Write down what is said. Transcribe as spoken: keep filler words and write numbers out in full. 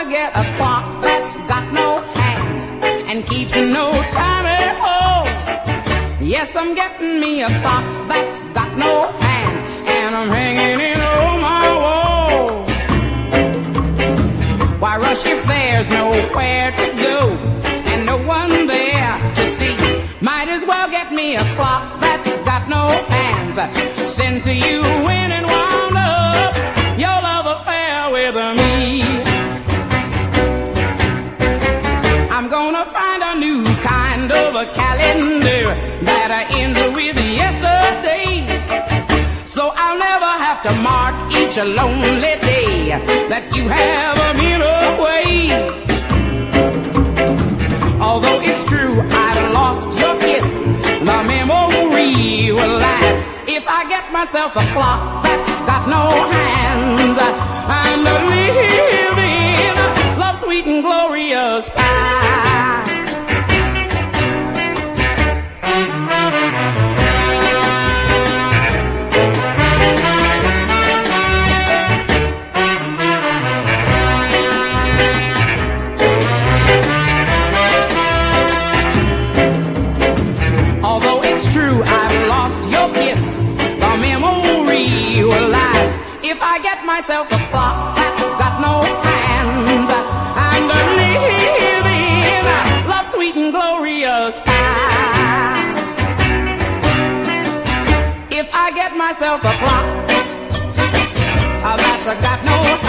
I get a clock that's got no hands and keeps no time at all. Yes, I'm getting me a clock that's got no hands and I'm hanging it on my wall. Why rush if there's nowhere to go and no one there to see? Might as well get me a clock that's got no hands, since you went and wound up your love affair with me. I'm gonna find a new kind of a calendar that ends with yesterday, so I'll never have to mark each lonely day that you have been away. Although it's true I've lost your kiss, the memory will last if I get myself a clock that's got no hands and living love's sweet and glorious past. If I get myself a clock that's got no hands and a living love sweet and glorious past. If I get myself a clock that's got no